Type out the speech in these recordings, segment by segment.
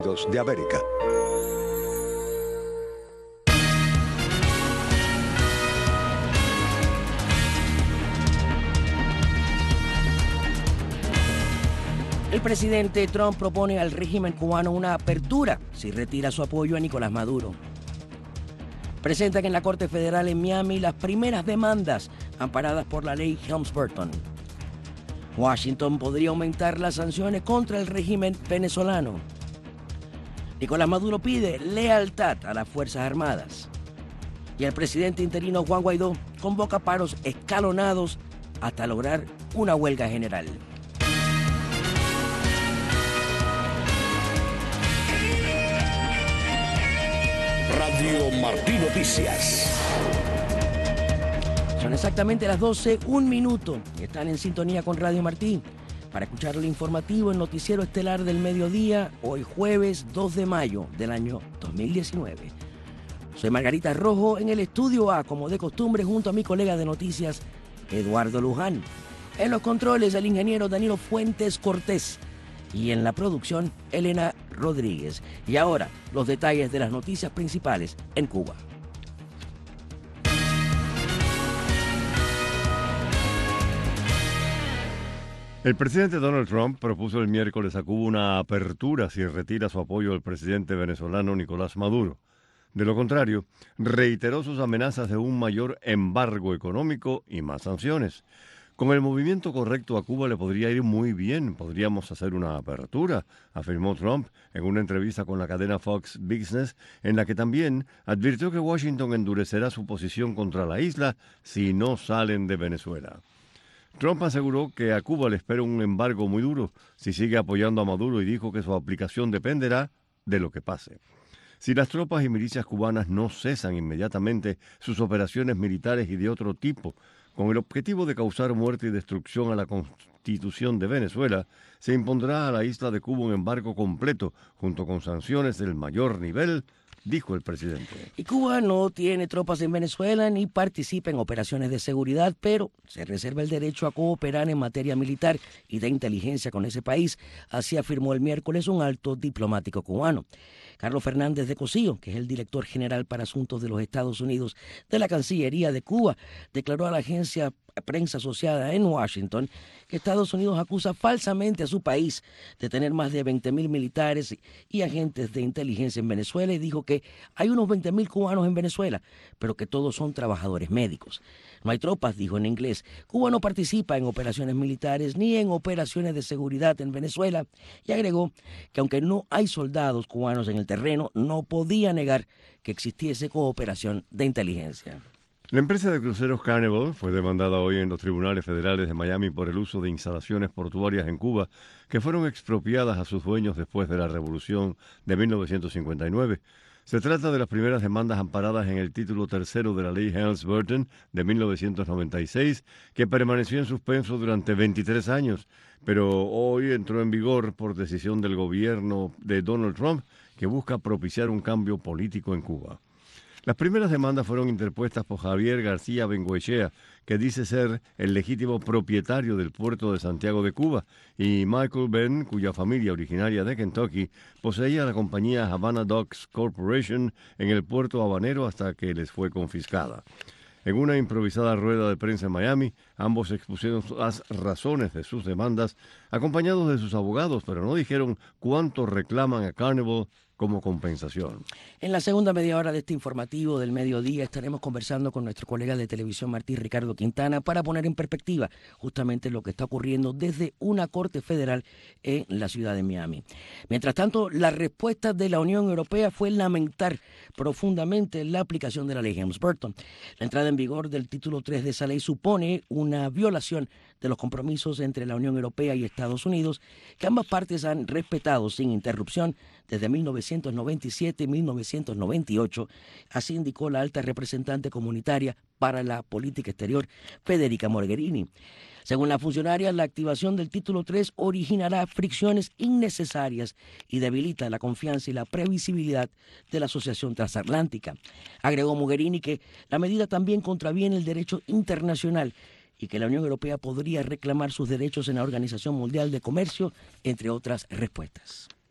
de América. El presidente Trump propone al régimen cubano una apertura si retira su apoyo a Nicolás Maduro. Presentan en la Corte Federal en Miami las primeras demandas amparadas por la ley Helms-Burton. Washington podría aumentar las sanciones contra el régimen venezolano. Nicolás Maduro pide lealtad a las Fuerzas Armadas. Y el presidente interino Juan Guaidó convoca paros escalonados hasta lograr una huelga general. Radio Martí Noticias. Son exactamente las 12, 1 minuto. Están en sintonía con Radio Martí para escuchar el informativo, el noticiero estelar del mediodía, hoy jueves 2 de mayo del año 2019. Soy Margarita Rojo en el estudio A, como de costumbre, junto a mi colega de noticias, Eduardo Luján. En los controles, el ingeniero Danilo Fuentes Cortés. Y en la producción, Elena Rodríguez. Y ahora, los detalles de las noticias principales en Cuba. El presidente Donald Trump propuso el miércoles a Cuba una apertura si retira su apoyo al presidente venezolano Nicolás Maduro. De lo contrario, reiteró sus amenazas de un mayor embargo económico y más sanciones. Con el movimiento correcto a Cuba le podría ir muy bien, podríamos hacer una apertura, afirmó Trump en una entrevista con la cadena Fox Business, en la que también advirtió que Washington endurecerá su posición contra la isla si no salen de Venezuela. Trump aseguró que a Cuba le espera un embargo muy duro si sigue apoyando a Maduro y dijo que su aplicación dependerá de lo que pase. Si las tropas y milicias cubanas no cesan inmediatamente sus operaciones militares y de otro tipo, con el objetivo de causar muerte y destrucción a la Constitución de Venezuela, se impondrá a la isla de Cuba un embargo completo, junto con sanciones del mayor nivel, dijo el presidente. Y Cuba no tiene tropas en Venezuela ni participa en operaciones de seguridad, pero se reserva el derecho a cooperar en materia militar y de inteligencia con ese país, así afirmó el miércoles un alto diplomático cubano. Carlos Fernández de Cosío, que es el director general para asuntos de los Estados Unidos de la Cancillería de Cuba, declaró a la agencia prensa asociada en Washington que Estados Unidos acusa falsamente a su país de tener más de 20.000 militares y agentes de inteligencia en Venezuela y dijo que hay unos 20.000 cubanos en Venezuela, pero que todos son trabajadores médicos. No hay tropas, dijo en inglés. Cuba no participa en operaciones militares ni en operaciones de seguridad en Venezuela y agregó que aunque no hay soldados cubanos en el terreno, no podía negar que existiese cooperación de inteligencia. La empresa de cruceros Carnival fue demandada hoy en los tribunales federales de Miami por el uso de instalaciones portuarias en Cuba que fueron expropiadas a sus dueños después de la Revolución de 1959. Se trata de las primeras demandas amparadas en el título tercero de la ley Helms-Burton de 1996, que permaneció en suspenso durante 23 años, pero hoy entró en vigor por decisión del gobierno de Donald Trump, que busca propiciar un cambio político en Cuba. Las primeras demandas fueron interpuestas por Javier García Bengoechea, que dice ser el legítimo propietario del puerto de Santiago de Cuba, y Michael Ben, cuya familia originaria de Kentucky poseía la compañía Havana Docks Corporation en el puerto habanero hasta que les fue confiscada. En una improvisada rueda de prensa en Miami, ambos expusieron las razones de sus demandas, acompañados de sus abogados, pero no dijeron cuánto reclaman a Carnival como compensación. En la segunda media hora de este informativo del mediodía estaremos conversando con nuestro colega de televisión Martí Ricardo Quintana para poner en perspectiva justamente lo que está ocurriendo desde una corte federal en la ciudad de Miami. Mientras tanto, la respuesta de la Unión Europea fue lamentar profundamente la aplicación de la ley Helms-Burton. La entrada en vigor del título 3 de esa ley supone una violación de los compromisos entre la Unión Europea y Estados Unidos que ambas partes han respetado sin interrupción desde 1997 y 1998, así indicó la alta representante comunitaria para la política exterior, Federica Mogherini. Según la funcionaria, la activación del título 3 originará fricciones innecesarias y debilita la confianza y la previsibilidad de la asociación transatlántica. Agregó Mogherini que la medida también contraviene el derecho internacional y que la Unión Europea podría reclamar sus derechos en la Organización Mundial de Comercio, entre otras respuestas.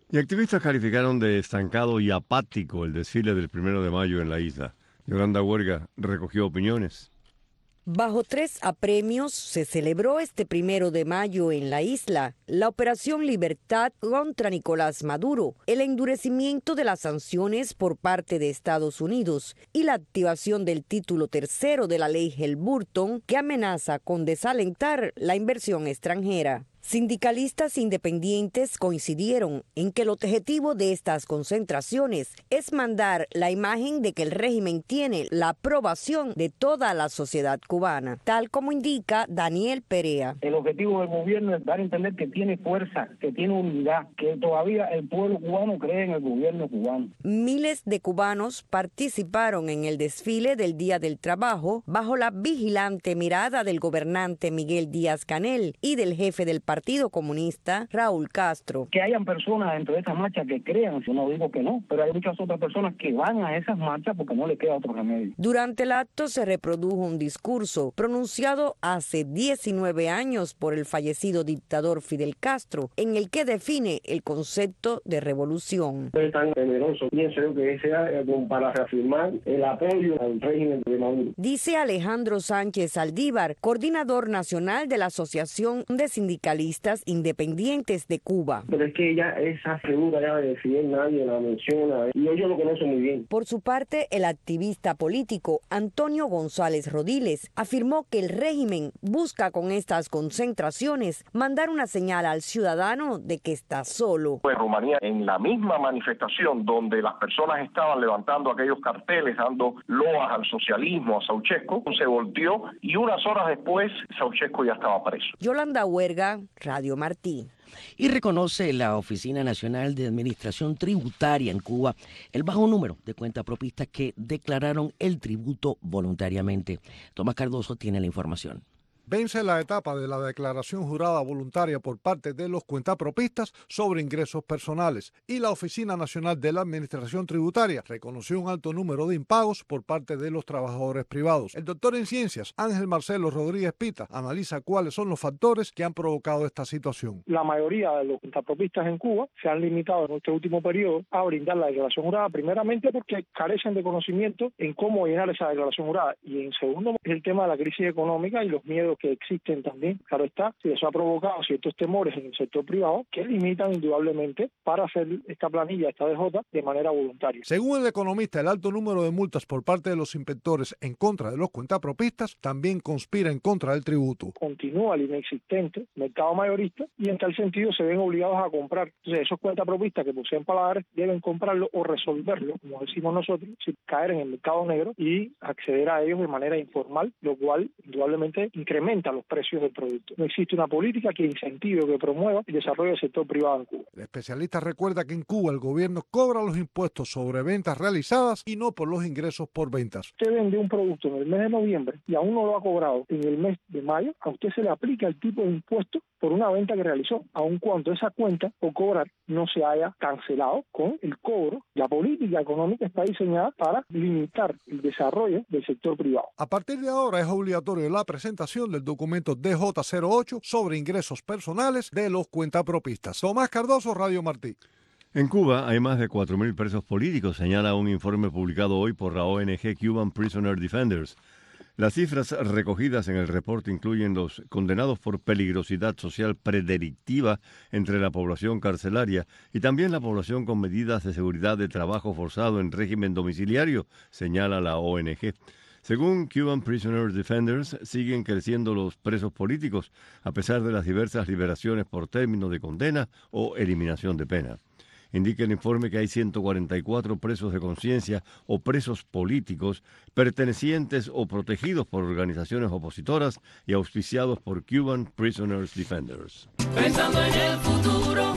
Y activistas calificaron de estancado y apático el desfile del 1 de mayo en la isla. Yolanda Huerga recogió opiniones. Bajo 3 apremios se celebró este 1 de mayo en la isla la Operación Libertad contra Nicolás Maduro, el endurecimiento de las sanciones por parte de Estados Unidos y la activación del título 3 de la ley Helburton que amenaza con desalentar la inversión extranjera. Sindicalistas independientes coincidieron en que el objetivo de estas concentraciones es mandar la imagen de que el régimen tiene la aprobación de toda la sociedad cubana, tal como indica Daniel Perea. El objetivo del gobierno es dar a entender que tiene fuerza, que tiene unidad, que todavía el pueblo cubano cree en el gobierno cubano. Miles de cubanos participaron en el desfile del Día del Trabajo bajo la vigilante mirada del gobernante Miguel Díaz-Canel y del jefe del Partido Comunista, Raúl Castro. Que hayan personas dentro de esas marchas que crean, yo no digo que no, pero hay muchas otras personas que van a esas marchas porque no les queda otro remedio. Durante el acto se reprodujo un discurso pronunciado hace 19 años por el fallecido dictador Fidel Castro, en el que define el concepto de revolución. Es tan generoso, pienso yo que sea para reafirmar el apoyo al régimen de Maduro. Dice Alejandro Sánchez Aldívar, coordinador nacional de la Asociación de Sindicalistas Independientes de Cuba. Pero es que ya esa figura ya de Fidel nadie la menciona y yo lo conozco muy bien. Por su parte, el activista político Antonio González Rodiles afirmó que el régimen busca con estas concentraciones mandar una señal al ciudadano de que está solo. En Rumanía, en la misma manifestación donde las personas estaban levantando aquellos carteles dando loas al socialismo, a Ceausescu, se volteó y unas horas después Ceausescu ya estaba preso. Yolanda Huerga, Radio Martí. Y reconoce la Oficina Nacional de Administración Tributaria en Cuba el bajo número de cuentapropistas que declararon el tributo voluntariamente. Tomás Cardoso tiene la información. Vence la etapa de la declaración jurada voluntaria por parte de los cuentapropistas sobre ingresos personales y la Oficina Nacional de la Administración Tributaria reconoció un alto número de impagos por parte de los trabajadores privados. El doctor en ciencias, Ángel Marcelo Rodríguez Pita, analiza cuáles son los factores que han provocado esta situación. La mayoría de los cuentapropistas en Cuba se han limitado en este último periodo a brindar la declaración jurada, primeramente porque carecen de conocimiento en cómo llenar esa declaración jurada y en segundo es el tema de la crisis económica y los miedos que existen también. Claro está, si eso ha provocado ciertos temores en el sector privado que limitan indudablemente para hacer esta planilla, esta DJ, de manera voluntaria. Según el economista, el alto número de multas por parte de los inspectores en contra de los cuentapropistas también conspira en contra del tributo. Continúa el inexistente mercado mayorista y en tal sentido se ven obligados a comprar. Entonces esos cuentapropistas que poseen paladares deben comprarlo o resolverlo, como decimos nosotros, sin caer en el mercado negro y acceder a ellos de manera informal, lo cual indudablemente incrementa los precios del producto. No existe una política que incentive o que promueva el desarrollo del sector privado en Cuba. El especialista recuerda que en Cuba el gobierno cobra los impuestos sobre ventas realizadas y no por los ingresos por ventas. Usted vende un producto en el mes de noviembre y aún no lo ha cobrado en el mes de mayo, a usted se le aplica el tipo de impuesto por una venta que realizó, aun cuando esa cuenta o cobrar no se haya cancelado con el cobro. La política económica está diseñada para limitar el desarrollo del sector privado. A partir de ahora es obligatorio la presentación del documento DJ08 sobre ingresos personales de los cuentapropistas. Tomás Cardoso, Radio Martí. En Cuba hay más de 4.000 presos políticos, señala un informe publicado hoy por la ONG Cuban Prisoner Defenders. Las cifras recogidas en el reporte incluyen los condenados por peligrosidad social predelictiva entre la población carcelaria y también la población con medidas de seguridad de trabajo forzado en régimen domiciliario, señala la ONG. Según Cuban Prisoner Defenders, siguen creciendo los presos políticos a pesar de las diversas liberaciones por término de condena o eliminación de pena. Indica el informe que hay 144 presos de conciencia o presos políticos pertenecientes o protegidos por organizaciones opositoras y auspiciados por Cuban Prisoners Defenders. Pensando en el futuro,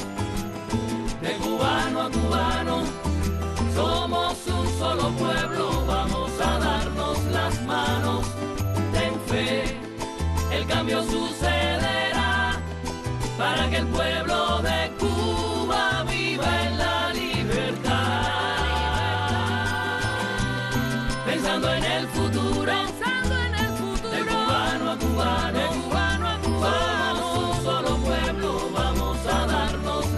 de cubano a cubano, somos un solo pueblo, vamos a darnos las manos. Ten fe, el cambio sucederá para que el pueblo de Cuba viva en la libertad. Pensando en el futuro, de cubano a cubano, somos un solo pueblo, vamos a darnos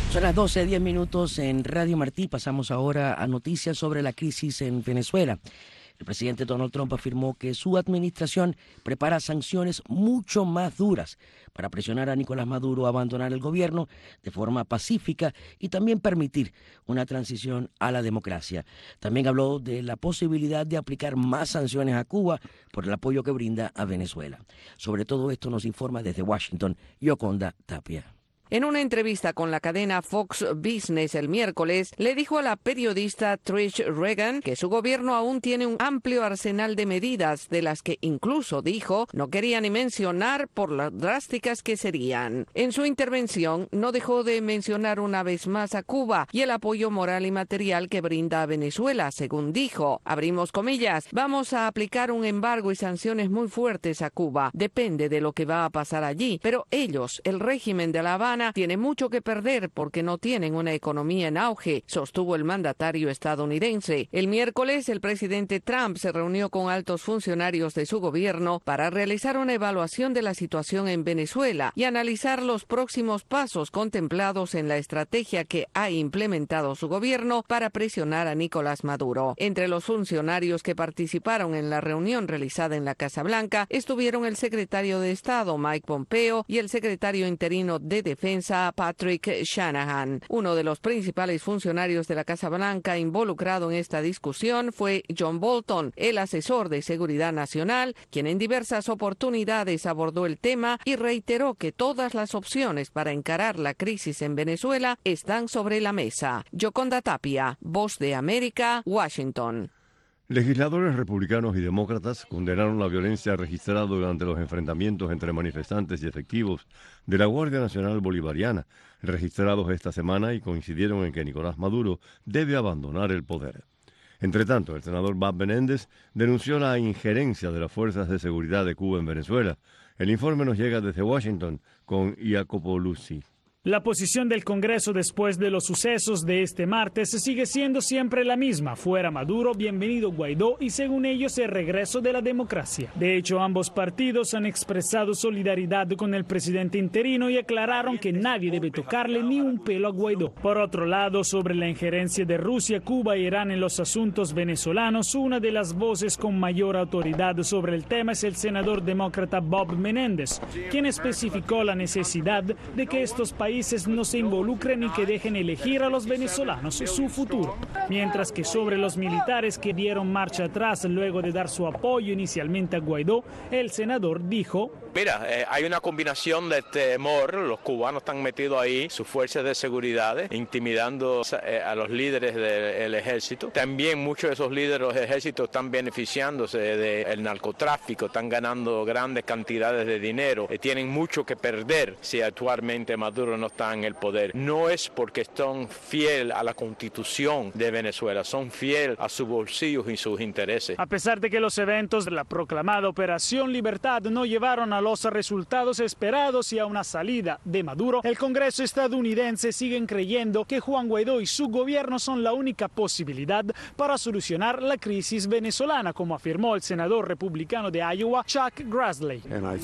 Son las 12:10 en Radio Martí. Pasamos ahora a noticias sobre la crisis en Venezuela. El presidente Donald Trump afirmó que su administración prepara sanciones mucho más duras para presionar a Nicolás Maduro a abandonar el gobierno de forma pacífica y también permitir una transición a la democracia. También habló de la posibilidad de aplicar más sanciones a Cuba por el apoyo que brinda a Venezuela. Sobre todo esto nos informa desde Washington Yoconda Tapia. En una entrevista con la cadena Fox Business el miércoles, le dijo a la periodista Trish Regan que su gobierno aún tiene un amplio arsenal de medidas, de las que incluso, dijo, no quería ni mencionar por las drásticas que serían. En su intervención no dejó de mencionar una vez más a Cuba y el apoyo moral y material que brinda a Venezuela, según dijo. Abrimos comillas, vamos a aplicar un embargo y sanciones muy fuertes a Cuba. Depende de lo que va a pasar allí, pero ellos, el régimen de La Habana, tiene mucho que perder porque no tienen una economía en auge, sostuvo el mandatario estadounidense. El miércoles, el presidente Trump se reunió con altos funcionarios de su gobierno para realizar una evaluación de la situación en Venezuela y analizar los próximos pasos contemplados en la estrategia que ha implementado su gobierno para presionar a Nicolás Maduro. Entre los funcionarios que participaron en la reunión realizada en la Casa Blanca estuvieron el secretario de Estado, Mike Pompeo, y el secretario interino de Defensa, Patrick Shanahan. Uno de los principales funcionarios de la Casa Blanca involucrado en esta discusión fue John Bolton, el asesor de Seguridad Nacional, quien en diversas oportunidades abordó el tema y reiteró que todas las opciones para encarar la crisis en Venezuela están sobre la mesa. Yoconda Tapia, Voz de América, Washington. Legisladores republicanos y demócratas condenaron la violencia registrada durante los enfrentamientos entre manifestantes y efectivos de la Guardia Nacional Bolivariana, registrados esta semana, y coincidieron en que Nicolás Maduro debe abandonar el poder. Entre tanto, el senador Bob Menéndez denunció la injerencia de las fuerzas de seguridad de Cuba en Venezuela. El informe nos llega desde Washington con Jacopo Luzzi. La posición del Congreso después de los sucesos de este martes sigue siendo siempre la misma: fuera Maduro, bienvenido Guaidó y, según ellos, el regreso de la democracia. De hecho, ambos partidos han expresado solidaridad con el presidente interino y aclararon que nadie debe tocarle ni un pelo a Guaidó. Por otro lado, sobre la injerencia de Rusia, Cuba e Irán en los asuntos venezolanos, una de las voces con mayor autoridad sobre el tema es el senador demócrata Bob Menéndez, quien especificó la necesidad de que estos países no se involucren y que dejen elegir a los venezolanos su futuro. Mientras que sobre los militares que dieron marcha atrás luego de dar su apoyo inicialmente a Guaidó, el senador dijo: mira, hay una combinación de temor. Los cubanos están metidos ahí, sus fuerzas de seguridad, intimidando a los líderes del ejército. También muchos de esos líderes del ejército están beneficiándose del narcotráfico, están ganando grandes cantidades de dinero, tienen mucho que perder si actualmente Maduro no está en el poder. No es porque son fieles a la constitución de Venezuela, son fieles a sus bolsillos y sus intereses. A pesar de que los eventos de la proclamada Operación Libertad no llevaron a los resultados esperados y a una salida de Maduro, el Congreso estadounidense siguen creyendo que Juan Guaidó y su gobierno son la única posibilidad para solucionar la crisis venezolana, como afirmó el senador republicano de Iowa, Chuck Grassley.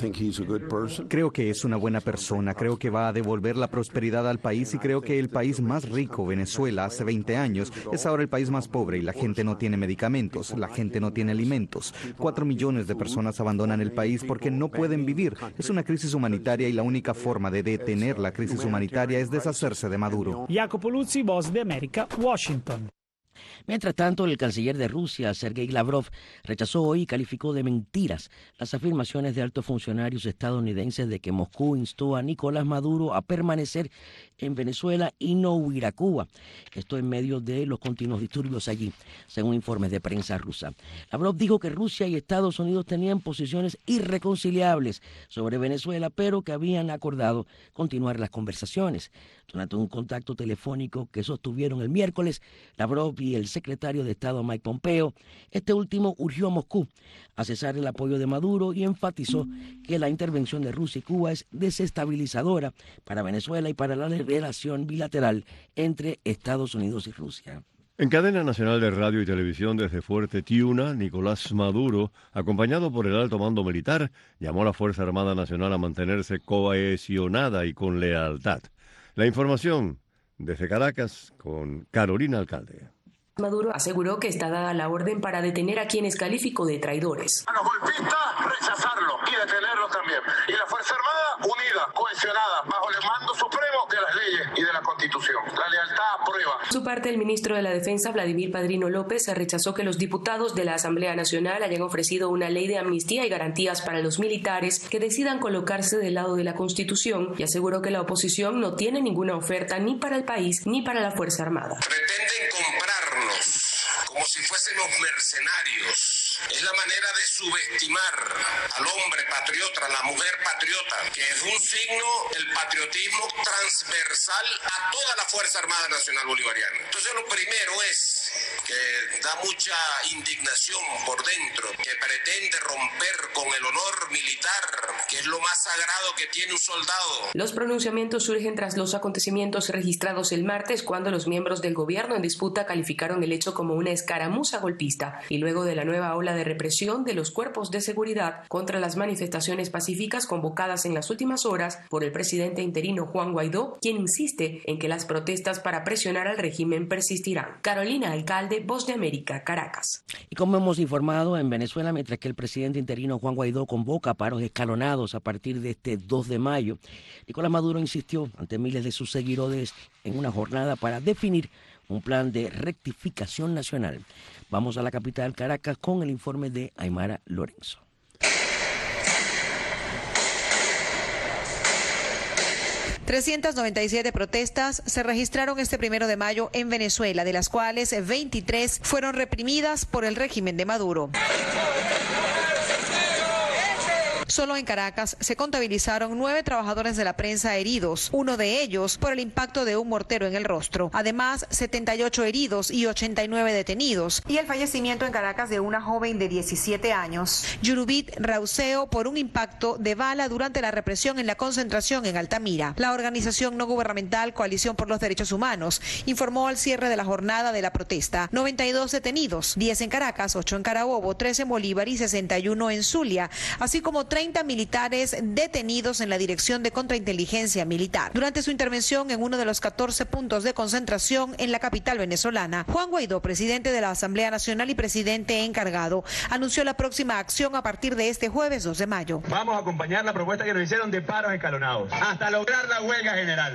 Creo que es una buena persona, creo que va a devolver la prosperidad al país y creo que el país más rico, Venezuela, hace 20 años, es ahora el país más pobre y la gente no tiene medicamentos, la gente no tiene alimentos. 4 millones de personas abandonan el país porque no pueden vivir. Es una crisis humanitaria y la única forma de detener la crisis humanitaria es deshacerse de Maduro. Jacopo Luzzi, Voz de América, Washington. Mientras tanto, el canciller de Rusia, Sergei Lavrov, rechazó hoy y calificó de mentiras las afirmaciones de altos funcionarios estadounidenses de que Moscú instó a Nicolás Maduro a permanecer en Venezuela y no huir a Cuba. Esto en medio de los continuos disturbios allí, según informes de prensa rusa. Lavrov dijo que Rusia y Estados Unidos tenían posiciones irreconciliables sobre Venezuela, pero que habían acordado continuar las conversaciones. Durante un contacto telefónico que sostuvieron el miércoles, Lavrov y el secretario de Estado Mike Pompeo, este último urgió a Moscú a cesar el apoyo de Maduro y enfatizó que la intervención de Rusia y Cuba es desestabilizadora para Venezuela y para la relación bilateral entre Estados Unidos y Rusia. En cadena nacional de radio y televisión desde Fuerte Tiuna, Nicolás Maduro, acompañado por el alto mando militar, llamó a la Fuerza Armada Nacional a mantenerse cohesionada y con lealtad. La información Desde Caracas, con Carolina Alcalde. Maduro aseguró que está dada la orden para detener a quienes calificó de traidores. A los golpistas, rechazarlos y detenerlos también. Y la Fuerza Armada, unida, cohesionada, bajo el mando supremo de las leyes y de la Constitución. La lealtad a prueba. Por su parte, el ministro de la Defensa, Vladimir Padrino López, rechazó que los diputados de la Asamblea Nacional hayan ofrecido una ley de amnistía y garantías para los militares que decidan colocarse del lado de la Constitución y aseguró que la oposición no tiene ninguna oferta ni para el país ni para la Fuerza Armada. Pretenden comprarnos como si fuésemos mercenarios. Es la manera de subestimar al hombre patriota, a la mujer patriota, que es un signo del patriotismo transversal a toda la Fuerza Armada Nacional Bolivariana. Entonces lo primero es que da mucha indignación por dentro, que pretende romper con el honor militar, que es lo más sagrado que tiene un soldado. Los pronunciamientos surgen tras los acontecimientos registrados el martes, cuando los miembros del gobierno en disputa calificaron el hecho como una escaramuza golpista y luego de la nueva ola de represión de los cuerpos de seguridad contra las manifestaciones pacíficas convocadas en las últimas horas por el presidente interino Juan Guaidó, quien insiste en que las protestas para presionar al régimen persistirán. Carolina Alcalde, Voz de América, Caracas. Y como hemos informado, en Venezuela, mientras que el presidente interino Juan Guaidó convoca paros escalonados a partir de este 2 de mayo, Nicolás Maduro insistió ante miles de sus seguidores en una jornada para definir un plan de rectificación nacional. Vamos a la capital, Caracas, con el informe de Aymara Lorenzo. ...397 protestas se registraron este 1 de mayo en Venezuela, de las cuales 23 fueron reprimidas por el régimen de Maduro. Solo en Caracas se contabilizaron 9 trabajadores de la prensa heridos, uno de ellos por el impacto de un mortero en el rostro. Además, 78 heridos y 89 detenidos. Y el fallecimiento en Caracas de una joven de 17 años, Yurubit Rauseo, por un impacto de bala durante la represión en la concentración en Altamira. La organización no gubernamental Coalición por los Derechos Humanos informó al cierre de la jornada de la protesta 92 detenidos, 10 en Caracas, 8 en Carabobo, 13 en Bolívar y 61 en Zulia, así como 30 militares detenidos en la Dirección de Contrainteligencia Militar. Durante su intervención en uno de los 14 puntos de concentración en la capital venezolana, Juan Guaidó, presidente de la Asamblea Nacional y presidente encargado, anunció la próxima acción a partir de este jueves 2 de mayo. Vamos a acompañar la propuesta que nos hicieron de paros escalonados hasta lograr la huelga general.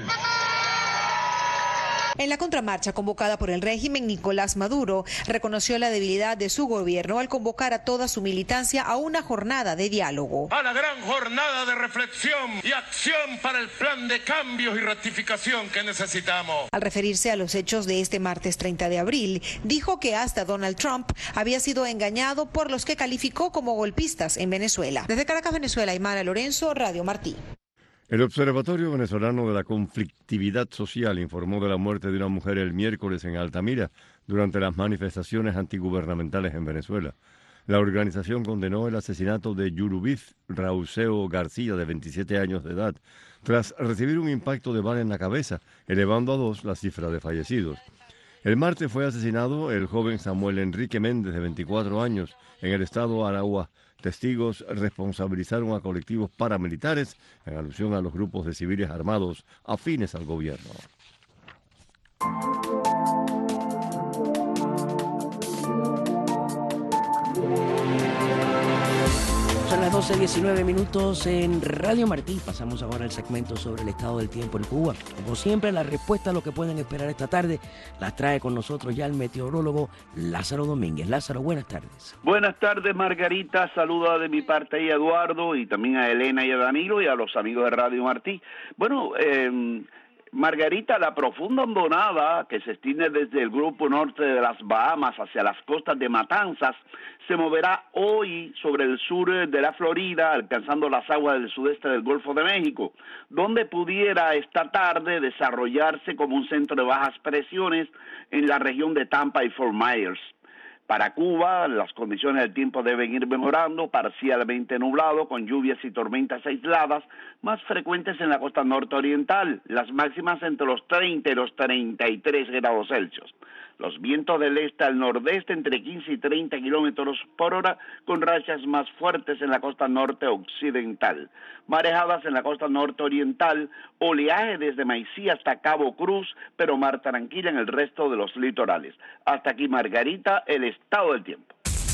En la contramarcha convocada por el régimen, Nicolás Maduro reconoció la debilidad de su gobierno al convocar a toda su militancia a una jornada de diálogo. A la gran jornada de reflexión y acción para el plan de cambios y rectificación que necesitamos. Al referirse a los hechos de este martes 30 de abril, dijo que hasta Donald Trump había sido engañado por los que calificó como golpistas en Venezuela. Desde Caracas, Venezuela, Aymara Lorenzo, Radio Martí. El Observatorio Venezolano de la Conflictividad Social informó de la muerte de una mujer el miércoles en Altamira durante las manifestaciones antigubernamentales en Venezuela. La organización condenó el asesinato de Yurubit Rauseo García, de 27 años de edad, tras recibir un impacto de bala en la cabeza, elevando a 2 la cifra de fallecidos. El martes fue asesinado el joven Samuel Enrique Méndez, de 24 años, en el estado Aragua. Testigos responsabilizaron a colectivos paramilitares en alusión a los grupos de civiles armados afines al gobierno. Son las 12:19 en Radio Martí. Pasamos ahora al segmento sobre el estado del tiempo en Cuba. Como siempre, la respuesta a lo que pueden esperar esta tarde las trae con nosotros ya el meteorólogo Lázaro Domínguez. Lázaro, buenas tardes. Buenas tardes, Margarita. Saluda de mi parte a Eduardo y también a Elena y a Danilo y a los amigos de Radio Martí. Bueno, Margarita, la profunda hondonada que se extiende desde el grupo norte de las Bahamas hacia las costas de Matanzas se moverá hoy sobre el sur de la Florida, alcanzando las aguas del sudeste del Golfo de México, donde pudiera esta tarde desarrollarse como un centro de bajas presiones en la región de Tampa y Fort Myers. Para Cuba, las condiciones del tiempo deben ir mejorando, parcialmente nublado, con lluvias y tormentas aisladas, más frecuentes en la costa norte oriental, las máximas entre los 30 y los 33 grados Celsius. Los vientos del este al nordeste entre 15 y 30 kilómetros por hora, con rachas más fuertes en la costa norte occidental. Marejadas en la costa norte oriental, oleaje desde Maicí hasta Cabo Cruz, pero mar tranquila en el resto de los litorales. Hasta aquí, Margarita, el estado del tiempo.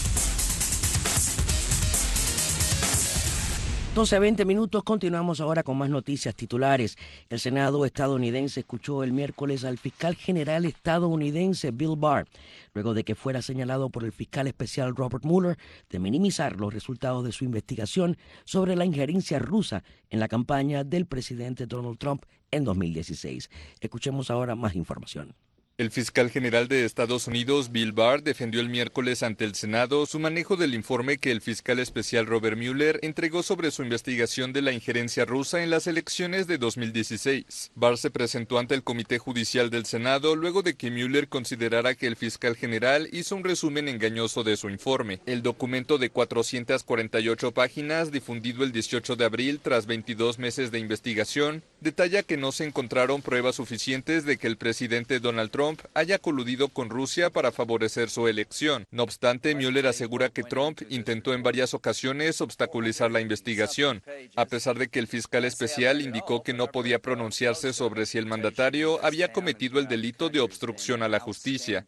12:20 minutos, continuamos ahora con más noticias titulares. El Senado estadounidense escuchó el miércoles al fiscal general estadounidense Bill Barr, luego de que fuera señalado por el fiscal especial Robert Mueller de minimizar los resultados de su investigación sobre la injerencia rusa en la campaña del presidente Donald Trump en 2016. Escuchemos ahora más información. El fiscal general de Estados Unidos, Bill Barr, defendió el miércoles ante el Senado su manejo del informe que el fiscal especial Robert Mueller entregó sobre su investigación de la injerencia rusa en las elecciones de 2016. Barr se presentó ante el Comité Judicial del Senado luego de que Mueller considerara que el fiscal general hizo un resumen engañoso de su informe. El documento de 448 páginas, difundido el 18 de abril tras 22 meses de investigación, detalla que no se encontraron pruebas suficientes de que el presidente Donald Trump haya coludido con Rusia para favorecer su elección. No obstante, Mueller asegura que Trump intentó en varias ocasiones obstaculizar la investigación, a pesar de que el fiscal especial indicó que no podía pronunciarse sobre si el mandatario había cometido el delito de obstrucción a la justicia.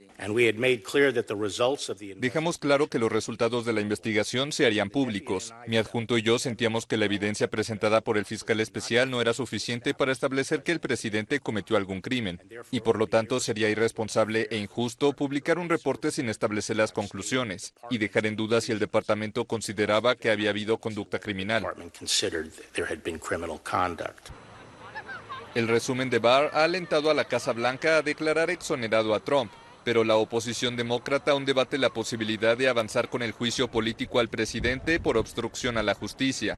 Dejamos claro que los resultados de la investigación se harían públicos. Mi adjunto y yo sentíamos que la evidencia presentada por el fiscal especial no era suficiente para establecer que el presidente cometió algún crimen, y por lo tanto sería irresponsable e injusto publicar un reporte sin establecer las conclusiones y dejar en duda si el departamento consideraba que había habido conducta criminal. El resumen de Barr ha alentado a la Casa Blanca a declarar exonerado a Trump, pero la oposición demócrata aún debate la posibilidad de avanzar con el juicio político al presidente por obstrucción a la justicia.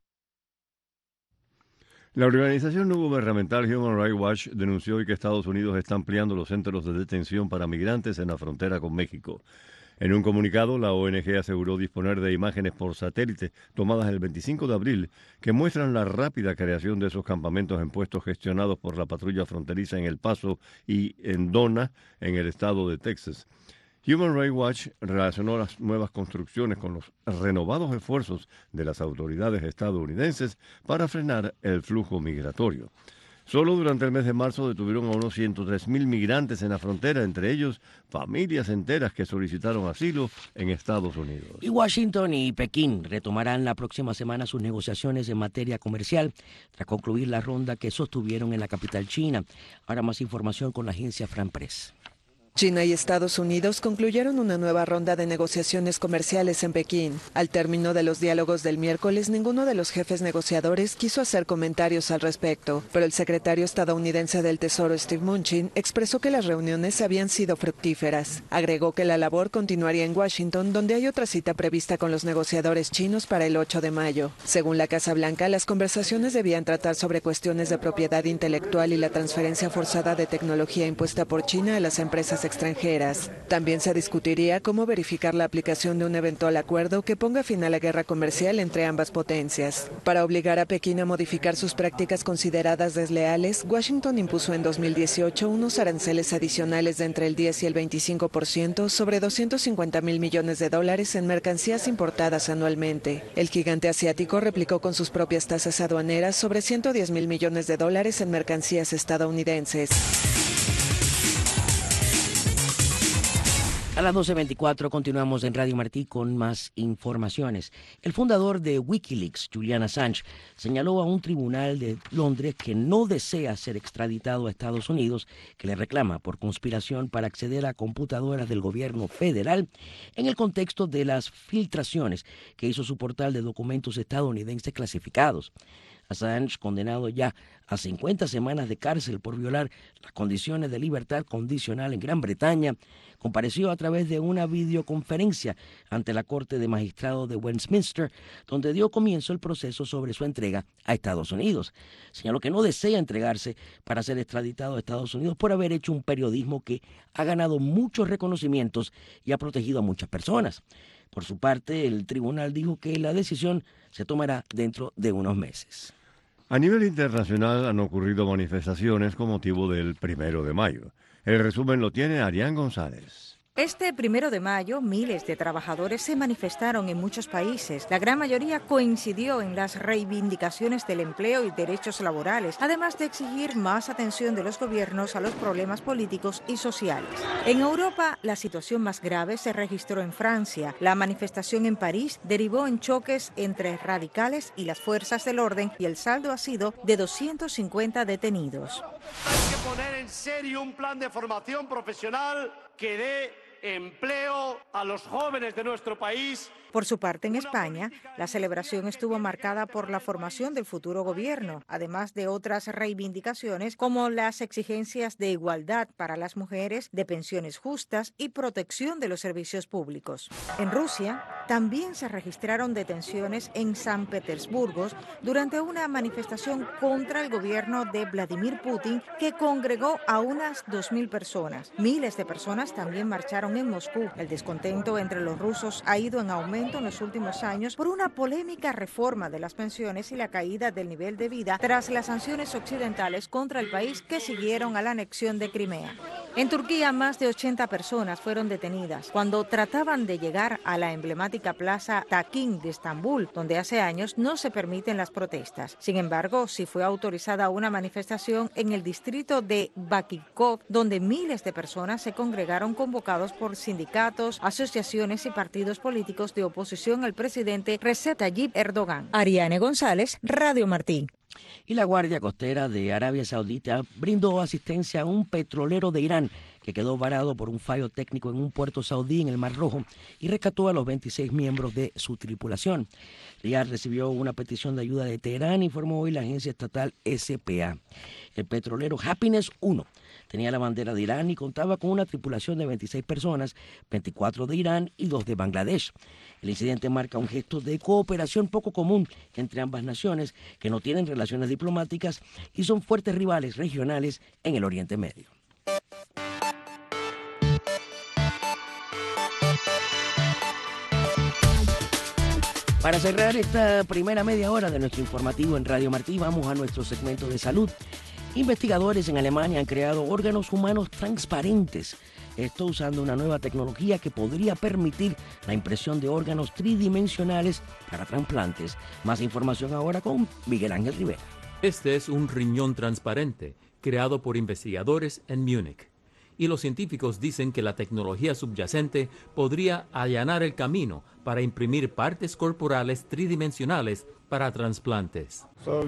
La organización no gubernamental Human Rights Watch denunció hoy que Estados Unidos está ampliando los centros de detención para migrantes en la frontera con México. En un comunicado, la ONG aseguró disponer de imágenes por satélite tomadas el 25 de abril que muestran la rápida creación de esos campamentos en puestos gestionados por la patrulla fronteriza en El Paso y en Donna, en el estado de Texas. Human Rights Watch relacionó las nuevas construcciones con los renovados esfuerzos de las autoridades estadounidenses para frenar el flujo migratorio. Solo durante el mes de marzo detuvieron a unos 103,000 migrantes en la frontera, entre ellos familias enteras que solicitaron asilo en Estados Unidos. Y Washington y Pekín retomarán la próxima semana sus negociaciones en materia comercial tras concluir la ronda que sostuvieron en la capital china. Ahora más información con la agencia France Press. China y Estados Unidos concluyeron una nueva ronda de negociaciones comerciales en Pekín. Al término de los diálogos del miércoles, ninguno de los jefes negociadores quiso hacer comentarios al respecto, pero el secretario estadounidense del Tesoro, Steve Mnuchin, expresó que las reuniones habían sido fructíferas. Agregó que la labor continuaría en Washington, donde hay otra cita prevista con los negociadores chinos para el 8 de mayo. Según la Casa Blanca, las conversaciones debían tratar sobre cuestiones de propiedad intelectual y la transferencia forzada de tecnología impuesta por China a las empresas extranjeras. También se discutiría cómo verificar la aplicación de un eventual acuerdo que ponga fin a la guerra comercial entre ambas potencias. Para obligar a Pekín a modificar sus prácticas consideradas desleales, Washington impuso en 2018 unos aranceles adicionales de entre el 10 y el 25% sobre $250,000 millones en mercancías importadas anualmente. El gigante asiático replicó con sus propias tasas aduaneras sobre $110,000 millones en mercancías estadounidenses. A las 12:24 continuamos en Radio Martí con más informaciones. El fundador de Wikileaks, Julian Assange, señaló a un tribunal de Londres que no desea ser extraditado a Estados Unidos, que le reclama por conspiración para acceder a computadoras del gobierno federal en el contexto de las filtraciones que hizo su portal de documentos estadounidenses clasificados. Assange, condenado ya a 50 semanas de cárcel por violar las condiciones de libertad condicional en Gran Bretaña, compareció a través de una videoconferencia ante la Corte de Magistrados de Westminster, donde dio comienzo el proceso sobre su entrega a Estados Unidos. Señaló que no desea entregarse para ser extraditado a Estados Unidos por haber hecho un periodismo que ha ganado muchos reconocimientos y ha protegido a muchas personas. Por su parte, el tribunal dijo que la decisión se tomará dentro de unos meses. A nivel internacional han ocurrido manifestaciones con motivo del 1 de mayo. El resumen lo tiene Arián González. Este 1 de mayo, miles de trabajadores se manifestaron en muchos países. La gran mayoría coincidió en las reivindicaciones del empleo y derechos laborales, además de exigir más atención de los gobiernos a los problemas políticos y sociales. En Europa, la situación más grave se registró en Francia. La manifestación en París derivó en choques entre radicales y las fuerzas del orden y el saldo ha sido de 250 detenidos. Hay que poner en serio un plan de formación profesional que dé empleo a los jóvenes de nuestro país. Por su parte, en España, la celebración estuvo marcada por la formación del futuro gobierno, además de otras reivindicaciones como las exigencias de igualdad para las mujeres, de pensiones justas y protección de los servicios públicos. En Rusia, también se registraron detenciones en San Petersburgo durante una manifestación contra el gobierno de Vladimir Putin que congregó a unas 2.000 personas. Miles de personas también marcharon en Moscú. El descontento entre los rusos ha ido en aumento en los últimos años por una polémica reforma de las pensiones y la caída del nivel de vida tras las sanciones occidentales contra el país que siguieron a la anexión de Crimea. En Turquía, más de 80 personas fueron detenidas cuando trataban de llegar a la emblemática plaza Taksim de Estambul, donde hace años no se permiten las protestas. Sin embargo, sí fue autorizada una manifestación en el distrito de Bakirkov, donde miles de personas se congregaron convocados por sindicatos, asociaciones y partidos políticos de oposición al presidente Recep Tayyip Erdogan. Ariane González, Radio Martí. Y la Guardia Costera de Arabia Saudita brindó asistencia a un petrolero de Irán que quedó varado por un fallo técnico en un puerto saudí en el Mar Rojo y rescató a los 26 miembros de su tripulación. Riyadh recibió una petición de ayuda de Teherán, informó hoy la agencia estatal SPA. El petrolero Happiness 1 tenía la bandera de Irán y contaba con una tripulación de 26 personas, 24 de Irán y 2 de Bangladesh. El incidente marca un gesto de cooperación poco común entre ambas naciones que no tienen relaciones diplomáticas y son fuertes rivales regionales en el Oriente Medio. Para cerrar esta primera media hora de nuestro informativo en Radio Martí, vamos a nuestro segmento de salud. Investigadores en Alemania han creado órganos humanos transparentes. Esto usando una nueva tecnología que podría permitir la impresión de órganos tridimensionales para trasplantes. Más información ahora con Miguel Ángel Rivera. Este es un riñón transparente creado por investigadores en Múnich. Y los científicos dicen que la tecnología subyacente podría allanar el camino para imprimir partes corporales tridimensionales para trasplantes.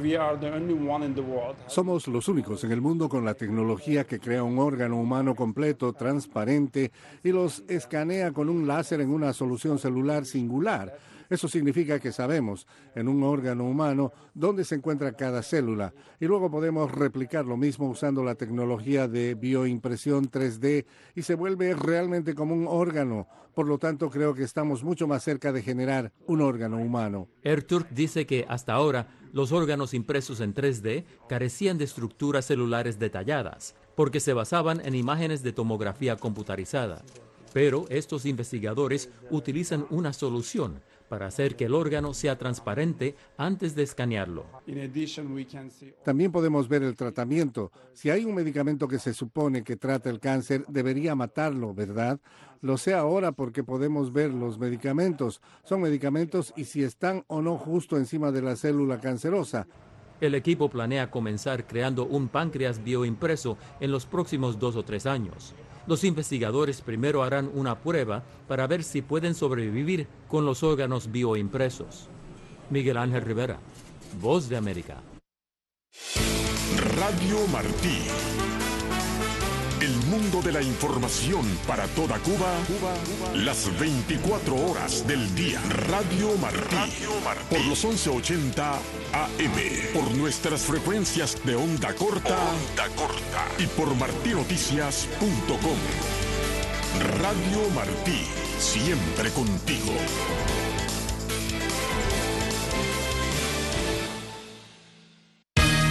Somos los únicos en el mundo con la tecnología que crea un órgano humano completo, transparente, y los escanea con un láser en una solución celular singular. Eso significa que sabemos en un órgano humano dónde se encuentra cada célula y luego podemos replicar lo mismo usando la tecnología de bioimpresión 3D y se vuelve realmente como un órgano. Por lo tanto, creo que estamos mucho más cerca de generar un órgano humano. Erturk dice que hasta ahora los órganos impresos en 3D carecían de estructuras celulares detalladas porque se basaban en imágenes de tomografía computarizada. Pero estos investigadores utilizan una solución para hacer que el órgano sea transparente antes de escanearlo. También podemos ver el tratamiento. Si hay un medicamento que se supone que trata el cáncer, debería matarlo, ¿verdad? Lo sé ahora porque podemos ver los medicamentos. Son medicamentos y si están o no justo encima de la célula cancerosa. El equipo planea comenzar creando un páncreas bioimpreso en los próximos 2 o 3 años. Los investigadores primero harán una prueba para ver si pueden sobrevivir con los órganos bioimpresos. Miguel Ángel Rivera, Voz de América. Radio Martí. El mundo de la información para toda Cuba, las 24 horas del día. Radio Martí. Por los 1180 AM. Por nuestras frecuencias de onda corta. Y por martinoticias.com. Radio Martí. Siempre contigo.